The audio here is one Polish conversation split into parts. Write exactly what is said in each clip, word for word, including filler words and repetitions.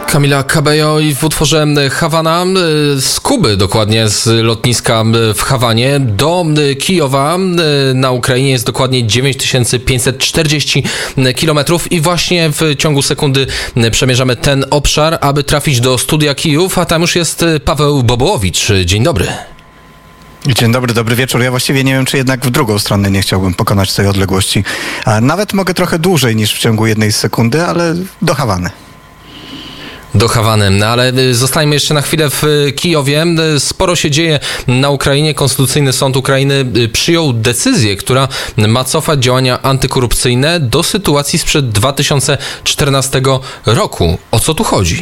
Camila Cabello i w utworze Hawana z Kuby, dokładnie z lotniska w Hawanie do Kijowa na Ukrainie jest dokładnie dziewięć tysięcy pięćset czterdzieści kilometrów i właśnie w ciągu sekundy przemierzamy ten obszar, aby trafić do studia Kijów, a tam już jest Paweł Bobołowicz. Dzień dobry. Dzień dobry, dobry wieczór. Ja właściwie nie wiem, czy jednak w drugą stronę nie chciałbym pokonać tej odległości. A nawet mogę trochę dłużej niż w ciągu jednej sekundy, ale do Hawany. Do Hawany, no ale zostańmy jeszcze na chwilę w Kijowie. Sporo się dzieje na Ukrainie. Konstytucyjny Sąd Ukrainy przyjął decyzję, która ma cofać działania antykorupcyjne do sytuacji sprzed dwa tysiące czternastego roku. O co tu chodzi?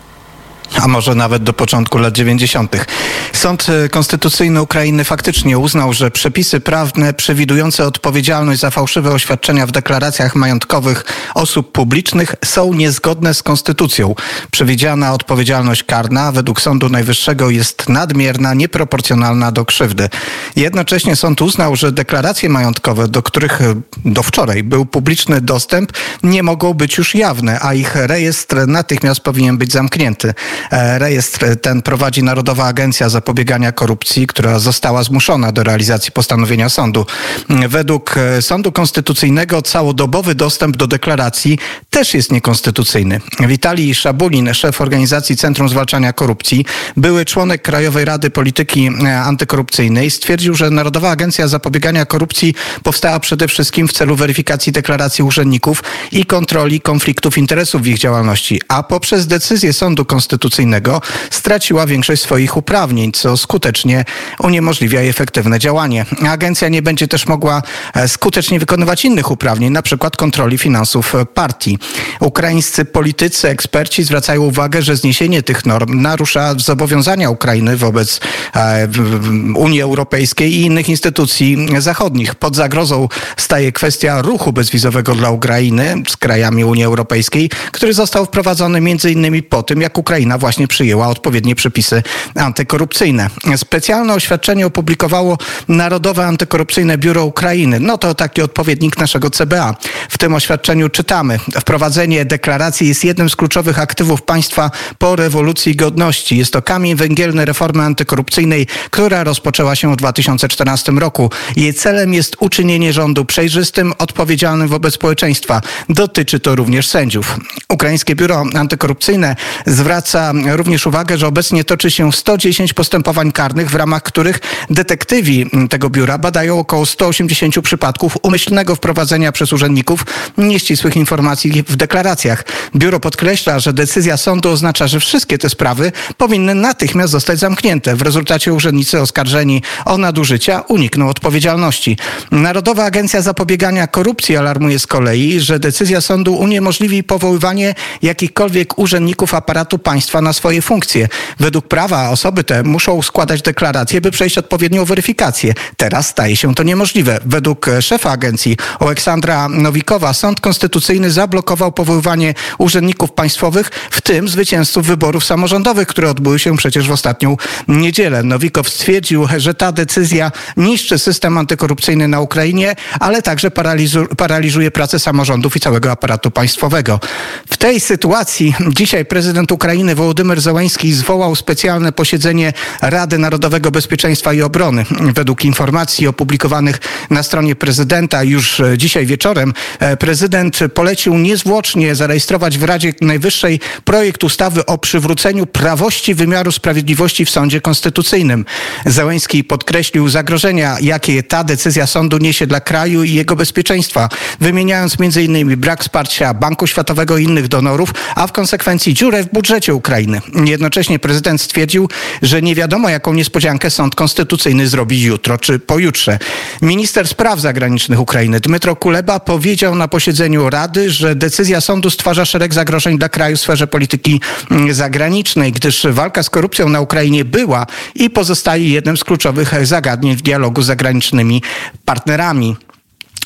A może nawet do początku lat dziewięćdziesiątych. Sąd Konstytucyjny Ukrainy faktycznie uznał, że przepisy prawne przewidujące odpowiedzialność za fałszywe oświadczenia w deklaracjach majątkowych osób publicznych są niezgodne z konstytucją. Przewidziana odpowiedzialność karna według Sądu Najwyższego jest nadmierna, nieproporcjonalna do krzywdy. Jednocześnie sąd uznał, że deklaracje majątkowe, do których do wczoraj był publiczny dostęp, nie mogą być już jawne, a ich rejestr natychmiast powinien być zamknięty. Rejestr ten prowadzi Narodowa Agencja Zapobiegania Korupcji, która została zmuszona do realizacji postanowienia sądu. Według Sądu Konstytucyjnego całodobowy dostęp do deklaracji też jest niekonstytucyjny. Witalij Szabulin, szef organizacji Centrum Zwalczania Korupcji, były członek Krajowej Rady Polityki Antykorupcyjnej, stwierdził, że Narodowa Agencja Zapobiegania Korupcji powstała przede wszystkim w celu weryfikacji deklaracji urzędników i kontroli konfliktów interesów w ich działalności, a poprzez decyzję Sądu Konstytucyjnego straciła większość swoich uprawnień, co skutecznie uniemożliwia jej efektywne działanie. Agencja nie będzie też mogła skutecznie wykonywać innych uprawnień, na przykład kontroli finansów partii. Ukraińscy politycy, eksperci zwracają uwagę, że zniesienie tych norm narusza zobowiązania Ukrainy wobec e, Unii Europejskiej i innych instytucji zachodnich. Pod zagrozą staje kwestia ruchu bezwizowego dla Ukrainy z krajami Unii Europejskiej, który został wprowadzony między innymi po tym, jak Ukraina właśnie przyjęła odpowiednie przepisy antykorupcyjne. Specjalne oświadczenie opublikowało Narodowe Antykorupcyjne Biuro Ukrainy. No to taki odpowiednik naszego C B A. W tym oświadczeniu czytamy: wprowadzenie deklaracji jest jednym z kluczowych aktywów państwa po rewolucji godności. Jest to kamień węgielny reformy antykorupcyjnej, która rozpoczęła się w dwa tysiące czternastym roku. Jej celem jest uczynienie rządu przejrzystym, odpowiedzialnym wobec społeczeństwa. Dotyczy to również sędziów. Ukraińskie Biuro Antykorupcyjne zwraca również uwagę, że obecnie toczy się sto dziesięć postępowań karnych, w ramach których detektywi tego biura badają około sto osiemdziesiąt przypadków umyślnego wprowadzenia przez urzędników nieścisłych informacji w deklaracjach. Biuro podkreśla, że decyzja sądu oznacza, że wszystkie te sprawy powinny natychmiast zostać zamknięte. W rezultacie urzędnicy oskarżeni o nadużycia unikną odpowiedzialności. Narodowa Agencja Zapobiegania Korupcji alarmuje z kolei, że decyzja sądu uniemożliwi powoływanie jakichkolwiek urzędników aparatu państwa na swoje funkcje. Według prawa osoby te muszą składać deklaracje, by przejść odpowiednią weryfikację. Teraz staje się to niemożliwe. Według szefa agencji Oleksandra Nowikowa Sąd Konstytucyjny zablokował powoływanie urzędników państwowych, w tym zwycięzców wyborów samorządowych, które odbyły się przecież w ostatnią niedzielę. Nowikow stwierdził, że ta decyzja niszczy system antykorupcyjny na Ukrainie, ale także paraliżu- paraliżuje pracę samorządów i całego aparatu państwowego. W tej sytuacji dzisiaj prezydent Ukrainy Wołodymyr Zełenski zwołał specjalne posiedzenie Rady Narodowego Bezpieczeństwa i Obrony. Według informacji opublikowanych na stronie prezydenta już dzisiaj wieczorem prezydent polecił niezwłocznie zarejestrować w Radzie Najwyższej projekt ustawy o przywróceniu prawości wymiaru sprawiedliwości w Sądzie Konstytucyjnym. Zełenski podkreślił zagrożenia, jakie ta decyzja sądu niesie dla kraju i jego bezpieczeństwa, wymieniając między innymi brak wsparcia Banku Światowego i innych donorów, a w konsekwencji dziurę w budżecie Ukrainy. Jednocześnie prezydent stwierdził, że nie wiadomo, jaką niespodziankę Sąd Konstytucyjny zrobi jutro czy pojutrze. Minister Spraw Zagranicznych Ukrainy Dmytro Kuleba powiedział na posiedzeniu Rady, że decyzja sądu stwarza szereg zagrożeń dla kraju w sferze polityki zagranicznej, gdyż walka z korupcją na Ukrainie była i pozostaje jednym z kluczowych zagadnień w dialogu z zagranicznymi partnerami.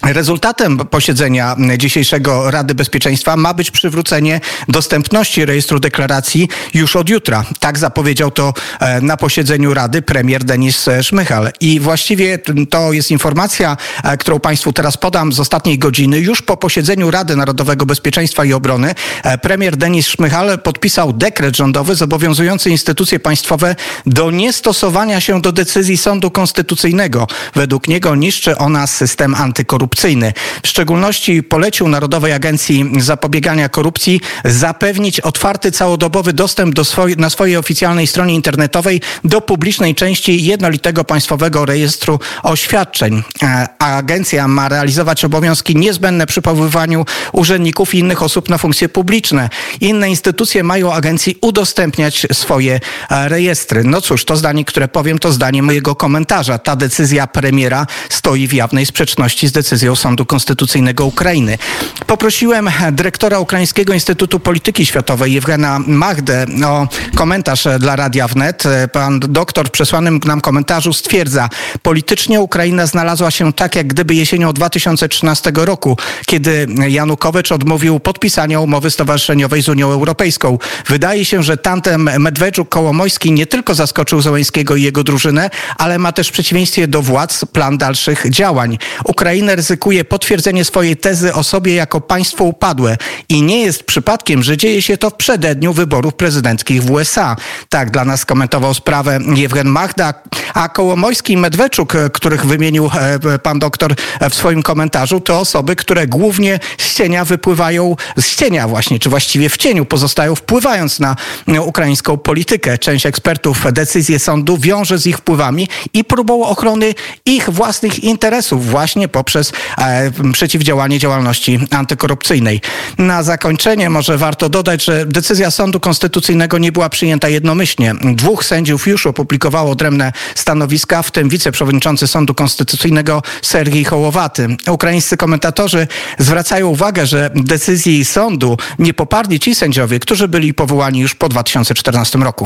Rezultatem posiedzenia dzisiejszego Rady Bezpieczeństwa ma być przywrócenie dostępności rejestru deklaracji już od jutra. Tak zapowiedział to na posiedzeniu Rady premier Denis Szmychal. I właściwie to jest informacja, którą Państwu teraz podam z ostatniej godziny. Już po posiedzeniu Rady Narodowego Bezpieczeństwa i Obrony premier Denis Szmychal podpisał dekret rządowy zobowiązujący instytucje państwowe do niestosowania się do decyzji Sądu Konstytucyjnego. Według niego niszczy ona system antykorupcyjny. W szczególności polecił Narodowej Agencji Zapobiegania Korupcji zapewnić otwarty całodobowy dostęp do swoj, na swojej oficjalnej stronie internetowej do publicznej części jednolitego państwowego rejestru oświadczeń. A agencja ma realizować obowiązki niezbędne przy powoływaniu urzędników i innych osób na funkcje publiczne. Inne instytucje mają agencji udostępniać swoje rejestry. No cóż, to zdanie, które powiem, to zdanie mojego komentarza. Ta decyzja premiera stoi w jawnej sprzeczności z decyzją Sądu Konstytucyjnego Ukrainy. Poprosiłem dyrektora Ukraińskiego Instytutu Polityki Światowej Jewgena Magdę o komentarz dla Radia Wnet. Pan doktor w przesłanym nam komentarzu stwierdza: politycznie Ukraina znalazła się tak, jak gdyby jesienią dwa tysiące trzynastego roku, kiedy Janukowycz odmówił podpisania umowy stowarzyszeniowej z Unią Europejską. Wydaje się, że tandem Medwedczuk-Kołomojski nie tylko zaskoczył Zełenskiego i jego drużynę, ale ma też w przeciwieństwie do władz plan dalszych działań. Ukraina ryzykuje potwierdzenie swojej tezy o sobie jako państwo upadłe i nie jest przypadkiem, że dzieje się to w przededniu wyborów prezydenckich w U S A. Tak dla nas komentował sprawę Jewgen Magda, a Kołomojski i Medwedczuk, których wymienił pan doktor w swoim komentarzu, to osoby, które głównie z cienia wypływają, z cienia właśnie, czy właściwie w cieniu pozostają, wpływając na ukraińską politykę. Część ekspertów decyzję sądu wiąże z ich wpływami i próbą ochrony ich własnych interesów właśnie poprzez e, przeciwdziałanie działalności antykorupcyjnej. Na zakończenie może warto dodać, że decyzja Sądu Konstytucyjnego nie była przyjęta jednomyślnie. Dwóch sędziów już opublikowało odrębne stanowiska, w tym wiceprzewodniczący Sądu Konstytucyjnego Sergiej Hołowaty. Ukraińscy komentatorzy zwracają uwagę, że decyzji sądu nie poparli ci sędziowie, którzy byli powołani już po dwa tysiące czternastym roku.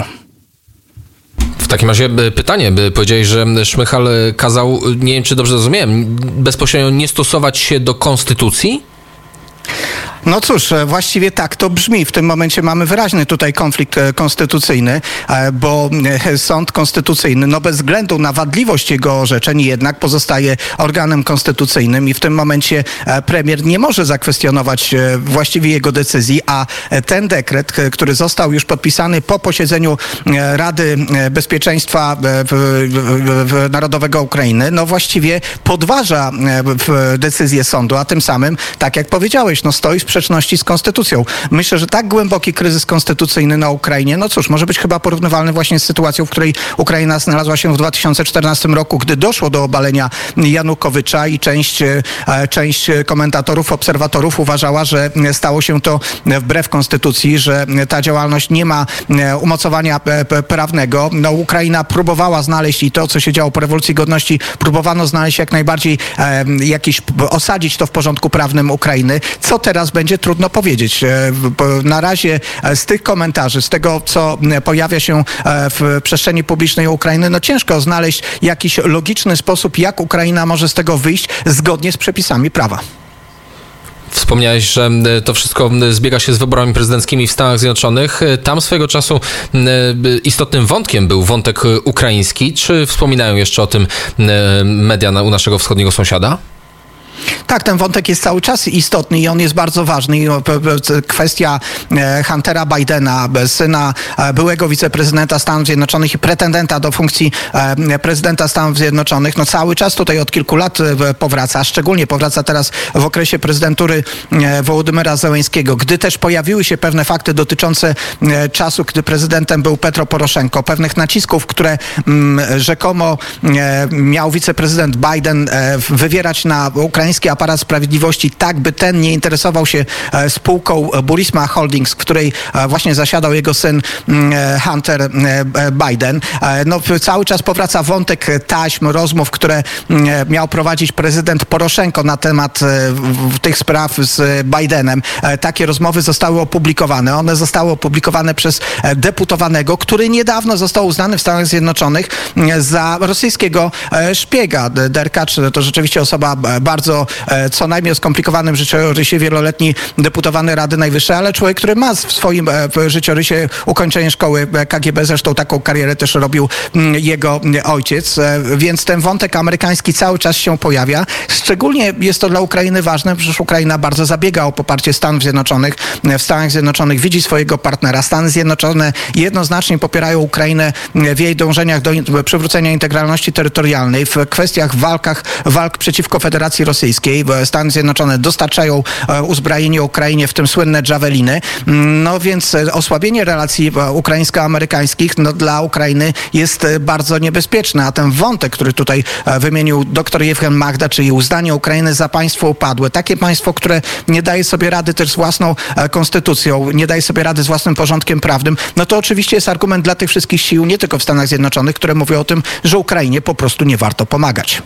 W takim razie pytanie, by powiedziałeś, że Szmychal kazał, nie wiem czy dobrze zrozumiałem, bezpośrednio nie stosować się do konstytucji? No cóż, właściwie tak to brzmi. W tym momencie mamy wyraźny tutaj konflikt konstytucyjny, bo sąd konstytucyjny, no bez względu na wadliwość jego orzeczeń, jednak pozostaje organem konstytucyjnym i w tym momencie premier nie może zakwestionować właściwie jego decyzji, a ten dekret, który został już podpisany po posiedzeniu Rady Bezpieczeństwa Narodowego Ukrainy, no właściwie podważa decyzję sądu, a tym samym, tak jak powiedziałeś, no stoi w sprzeczności z konstytucją. Myślę, że tak głęboki kryzys konstytucyjny na Ukrainie, no cóż, może być chyba porównywalny właśnie z sytuacją, w której Ukraina znalazła się w dwa tysiące czternastym roku, gdy doszło do obalenia Janukowycza i część, część komentatorów, obserwatorów uważała, że stało się to wbrew konstytucji, że ta działalność nie ma umocowania prawnego. No, Ukraina próbowała znaleźć i to, co się działo po rewolucji godności, próbowano znaleźć jak najbardziej jakiś, osadzić to w porządku prawnym Ukrainy. Co teraz będzie, trudno powiedzieć. Na razie z tych komentarzy, z tego, co pojawia się w przestrzeni publicznej Ukrainy, no ciężko znaleźć jakiś logiczny sposób, jak Ukraina może z tego wyjść zgodnie z przepisami prawa. Wspomniałeś, że to wszystko zbiega się z wyborami prezydenckimi w Stanach Zjednoczonych. Tam swego czasu istotnym wątkiem był wątek ukraiński. Czy wspominają jeszcze o tym media u naszego wschodniego sąsiada? Tak, ten wątek jest cały czas istotny i on jest bardzo ważny. Kwestia Huntera Bidena, syna byłego wiceprezydenta Stanów Zjednoczonych i pretendenta do funkcji prezydenta Stanów Zjednoczonych, no cały czas tutaj od kilku lat powraca, a szczególnie powraca teraz w okresie prezydentury Wołodymyra Zełenskiego, gdy też pojawiły się pewne fakty dotyczące czasu, gdy prezydentem był Petro Poroszenko, pewnych nacisków, które rzekomo miał wiceprezydent Biden wywierać na ukraiński aparat sprawiedliwości, tak by ten nie interesował się spółką Burisma Holdings, w której właśnie zasiadał jego syn Hunter Biden. No, cały czas powraca wątek taśm, rozmów, które miał prowadzić prezydent Poroszenko na temat tych spraw z Bidenem. Takie rozmowy zostały opublikowane. One zostały opublikowane przez deputowanego, który niedawno został uznany w Stanach Zjednoczonych za rosyjskiego szpiega. Derkacz to rzeczywiście osoba bardzo bardzo co najmniej skomplikowanym życiorysie wieloletni deputowany Rady Najwyższej, ale człowiek, który ma w swoim życiorysie ukończenie szkoły K G B, zresztą taką karierę też robił jego ojciec, więc ten wątek amerykański cały czas się pojawia. Szczególnie jest to dla Ukrainy ważne, przecież Ukraina bardzo zabiega o poparcie Stanów Zjednoczonych. W Stanach Zjednoczonych widzi swojego partnera. Stany Zjednoczone jednoznacznie popierają Ukrainę w jej dążeniach do przywrócenia integralności terytorialnej, w kwestiach walkach, walk przeciwko Federacji Rosyjskiej. Stany Zjednoczone dostarczają uzbrojenie Ukrainie, w tym słynne Javeliny. No więc osłabienie relacji ukraińsko-amerykańskich no, dla Ukrainy jest bardzo niebezpieczne, a ten wątek, który tutaj wymienił dr Jewgen Magda, czyli uznanie Ukrainy za państwo upadłe, takie państwo, które nie daje sobie rady też z własną konstytucją, nie daje sobie rady z własnym porządkiem prawnym, no to oczywiście jest argument dla tych wszystkich sił, nie tylko w Stanach Zjednoczonych, które mówią o tym, że Ukrainie po prostu nie warto pomagać.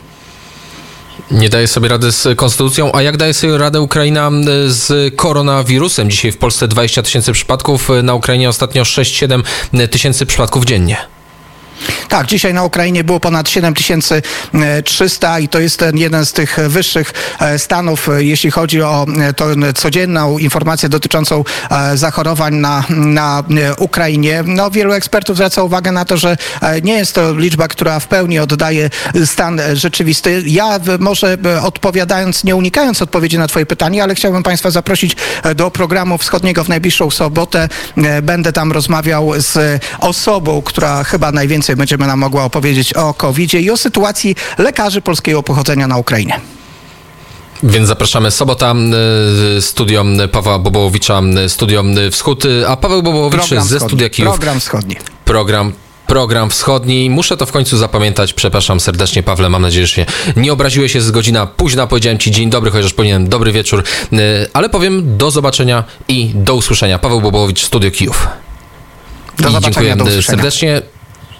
Nie daje sobie rady z konstytucją, a jak daje sobie radę Ukraina z koronawirusem? Dzisiaj w Polsce dwadzieścia tysięcy przypadków, na Ukrainie ostatnio sześć siedem tysięcy przypadków dziennie. Tak, dzisiaj na Ukrainie było ponad siedem tysięcy trzysta i to jest ten jeden z tych wyższych stanów, jeśli chodzi o tę codzienną informację dotyczącą zachorowań na, na Ukrainie. No, wielu ekspertów zwraca uwagę na to, że nie jest to liczba, która w pełni oddaje stan rzeczywisty. Ja może odpowiadając, nie unikając odpowiedzi na twoje pytanie, ale chciałbym państwa zaprosić do programu Wschodniego w najbliższą sobotę. Będę tam rozmawiał z osobą, która chyba najwięcej będziemy nam mogła opowiedzieć o kowidzie i o sytuacji lekarzy polskiego pochodzenia na Ukrainie. Więc zapraszamy sobota, studio Pawła Bobołowicza, studio Wschód, a Paweł Bobołowicz Program ze wschodni. studia Kijów. Program wschodni. Program Program wschodni. Muszę to w końcu zapamiętać. Przepraszam serdecznie, Pawle. Mam nadzieję, że się nie obraziłeś. Jest godzina późna. Powiedziałem ci dzień dobry, chociaż powinienem dobry wieczór. Ale powiem do zobaczenia i do usłyszenia. Paweł Bobołowicz, studio Kijów. Do I zobaczenia, dziękuję do usłyszenia. serdecznie.